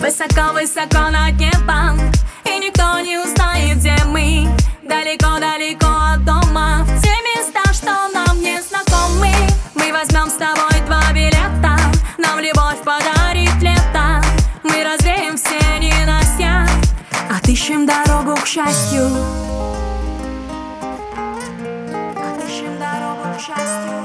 Высоко-высоко над небом, и никто не узнает, где мы. Далеко-далеко от дома, в те места, что нам не знакомы. Мы возьмем с тобой 2 билета, нам любовь подарит лето. Мы развеем все ненастья, отыщем дорогу к счастью. Отыщем дорогу к счастью.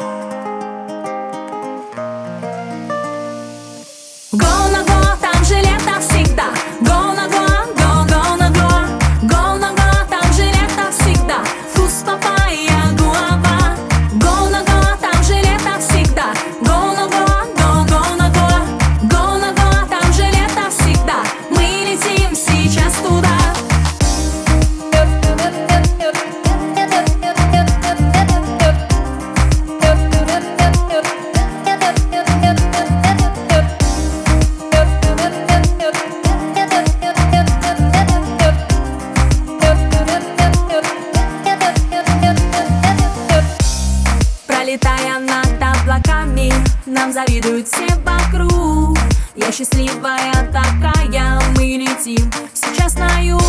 Go на go, там же лето всегда. Go на go, go, go на go. Go на go, там же лето всегда. Вкус папайя, гуава. Go на go, там же лето всегда. Go на go, go, go на go. Go на go, там же лето всегда. Мы летим сейчас туда. Пролетая над облаками, нам завидуют все вокруг. Я счастливая такая, мы летим сейчас на юг.